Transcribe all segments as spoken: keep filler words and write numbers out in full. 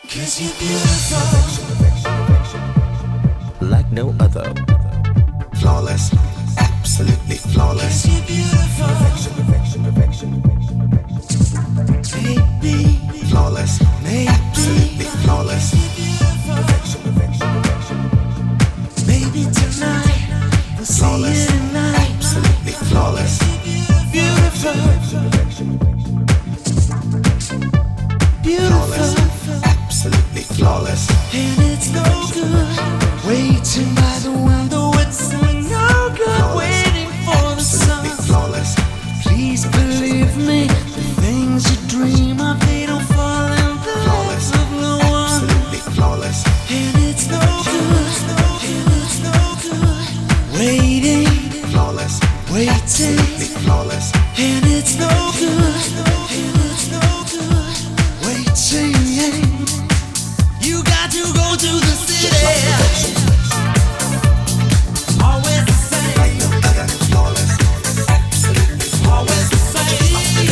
'Cause you're beautiful. Like no other. Flawless, absolutely flawless. 'Cause you're beautiful. Perfection, perfection, perfection, perfection. Maybe, Flawless, maybe, absolutely flawless. Perfection, perfection, perfection. maybe tonight we'll see Flawless, you tonight. absolutely flawless. Beautiful, Perfection, beautiful, absolutely flawless. and it's no good waiting by the window. It's no good waiting for the sun. Absolutely flawless. Please believe me, the things you dream of, they don't fall in the Flawless, laps of no one. absolutely flawless. And it's no good, and it's no good waiting, Flawless, waiting. absolutely flawless. And it's no good, and it's no good waiting. You got to go to the city. Always the same, Like no other, flawless. Absolutely always the same.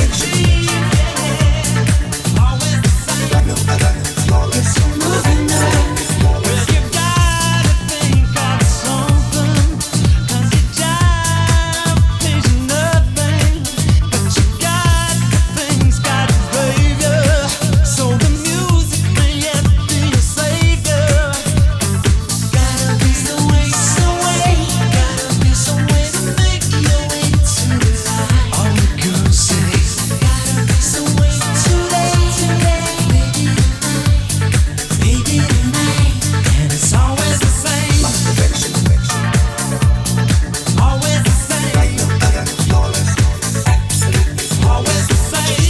Always the same. like no other, flawless. Moving on. Well, you gotta think of something, 'cause your job pays you nothing, but you got the things, got it, baby. So the music may yet be your savior. Gotta be some way, some way, gotta be some way to make your way to the light. All the girls say, gotta be some way today, today, maybe tonight, maybe tonight, and it's always the same, Perfection, perfection. always the same, Like no other, flawless. Absolutely always the same,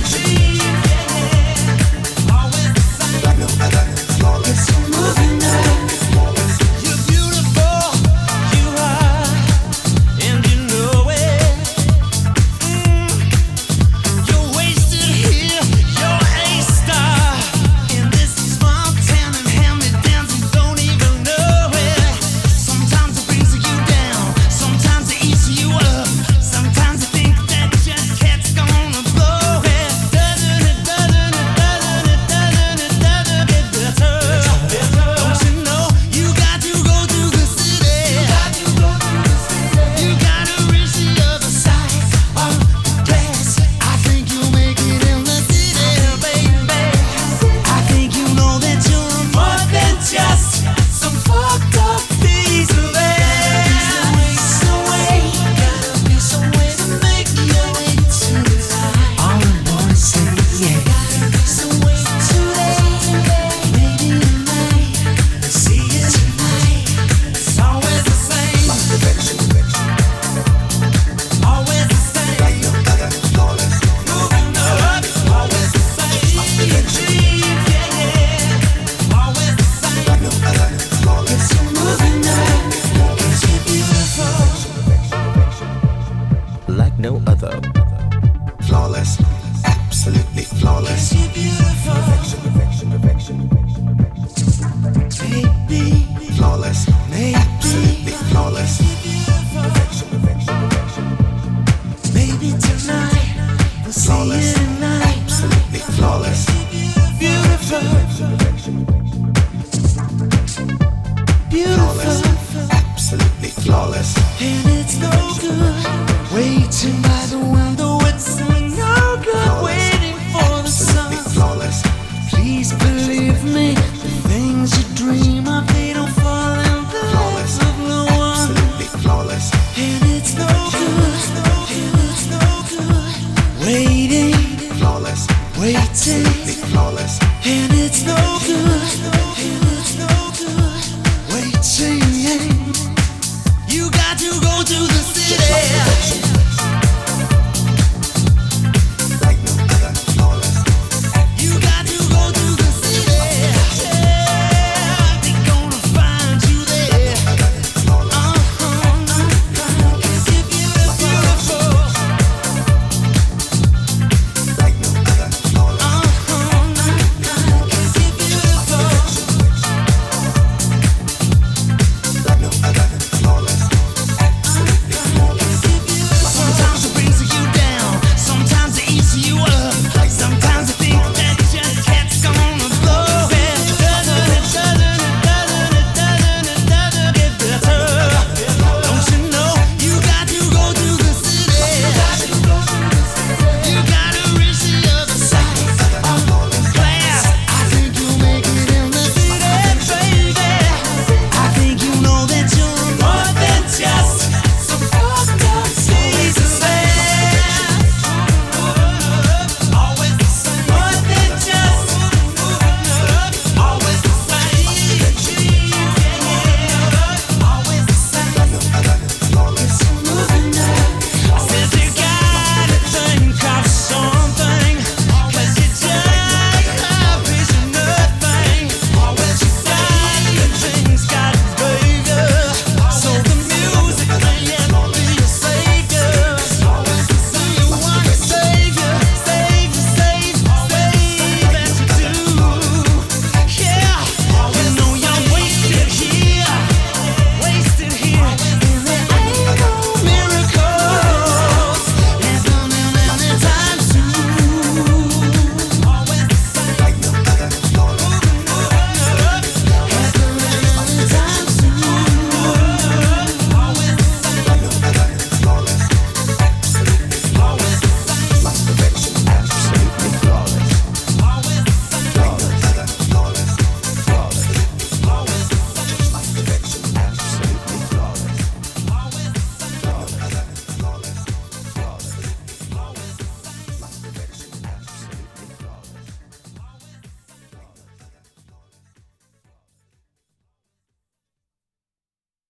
always the same. like no other, flawless. Moving on. Flawless. You're beautiful, you are, and you know it. Mm. You're wasted here, you're a star in this small town, and hand-me-downs, you don't even know it. Sometimes it brings you down, sometimes it eats you up, sometimes you think that your cat's gonna blow it. Doesn't it, doesn't it, doesn't it, doesn't it, doesn't it get better? Don't you know you got to go to the city? You gotta reach the other side of the glass. I think you'll make it in the city, baby. I think you know that you're more than just some fucked up piece of ass. Some way, gotta be some way to make your way to the light. All the boys say yeah. Gotta be some way today, maybe tonight. We'll see you tonight. It's always the same, Perfection, perfection. always the same. Like no other, flawless. Moving up, always the same. Yeah, yeah, always the same. Like no other, flawless. Moving up, 'cause you're beautiful. Like no other. Flawless, absolutely flawless. 'Cause you're beautiful. Perfection, perfection, perfection. Maybe, Flawless, maybe, absolutely flawless. Perfection, perfection, perfection. maybe tonight we'll see Flawless, you tonight. absolutely flawless. Beautiful, Flawless, beautiful. absolutely flawless. And it's no good waiting by the window. It's no good waiting for the sun. Absolutely flawless. Please believe me, the things you dream of, they don't fall in the laps of no one. Absolutely flawless. And it's no good, and it's no good waiting, Flawless, waiting. absolutely flawless. And it's no good, and it's no